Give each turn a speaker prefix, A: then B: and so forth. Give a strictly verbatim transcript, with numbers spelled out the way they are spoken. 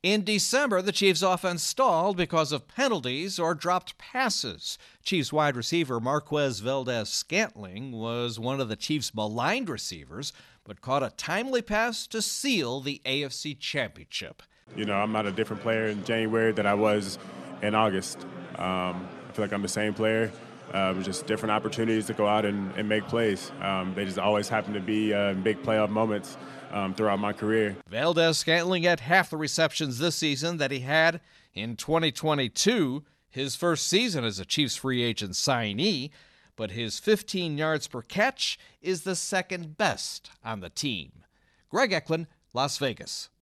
A: In December, the Chiefs' offense stalled because of penalties or dropped passes. Chiefs wide receiver Marquez Valdes-Scantling was one of the Chiefs' maligned receivers, but caught a timely pass to seal the A F C Championship.
B: You know, I'm not a different player in January than I was in August. Um, I feel like I'm the same player. Uh, it was just different opportunities to go out and, and make plays. Um, they just always happen to be uh, big playoff moments um, throughout my career.
A: Valdes-Scantling had half the receptions this season that he had in twenty twenty-two, his first season as a Chiefs free agent signee, but his fifteen yards per catch is the second best on the team. Greg Eklund, Las Vegas.